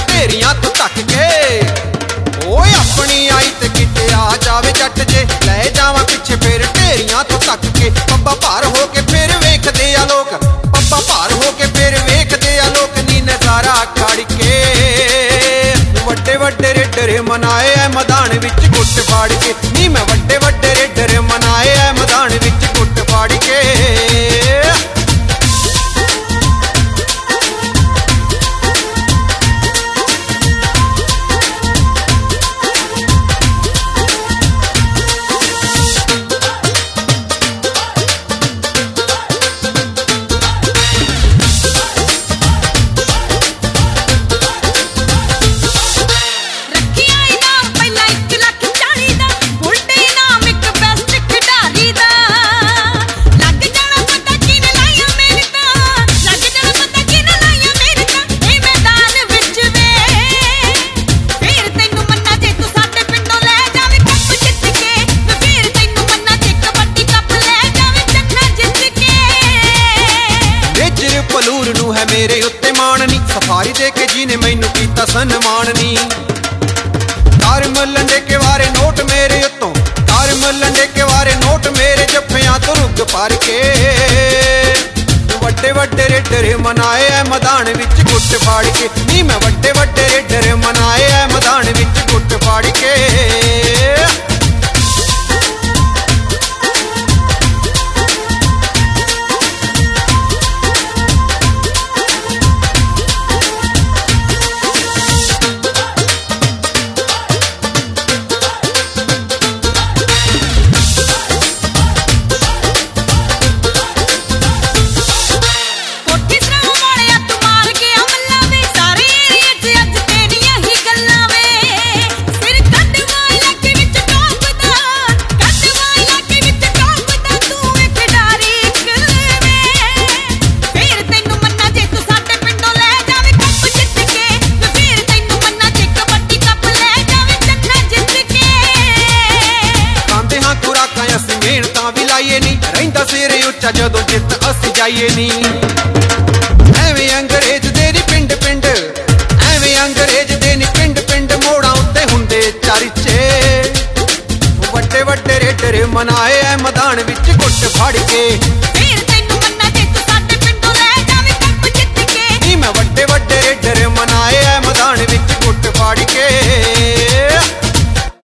ढेरियां तो तक के। ओए अपनी आई ते किते आ जावे जट जे, लै जावां पिछे फिर ढेरियां तो तक के। पब्बा भार हो के फिर वेखदे आ लोक, पब्बा भार हो के फिर वेखदे आ लोक नी नजारा खड़ के। वड्डे वड्डे रेडर मनाए ऐ मैदान विच गुट फाड़ के, नी मैं वड्डे वड्डे रेडर मनाए ऐ मैदान विच गुट फाड़ के। भलूर नू है मेरे उत्ते मान नी, सफारी दे के जी ने मैनू कीता सन्मान नी। तार मल्लंडे के वारे नोट मेरे उत्तों, तार मल्लंडे के वारे नोट मेरे जफ्फियां तो रुग पार के। वड्डे वड्डे रेडर मनाए ऐ मैदान विच गुट फाड़ के, नी मैं वड्डे वड्डे रेडर मनाए ऐ मैदान विच गुट फाड़ के। सिरे उच्चा जदों जित असी जाइए नी, एवें अंग्रेज दे नी पिंड पिंड, एवें अंग्रेज दे नी पिंड पिंड मोड़ा उत्ते हुंदे चर्चे। वड्डे वड्डे रेडर मनाए ऐ मैदान विच गुट फाड़ के।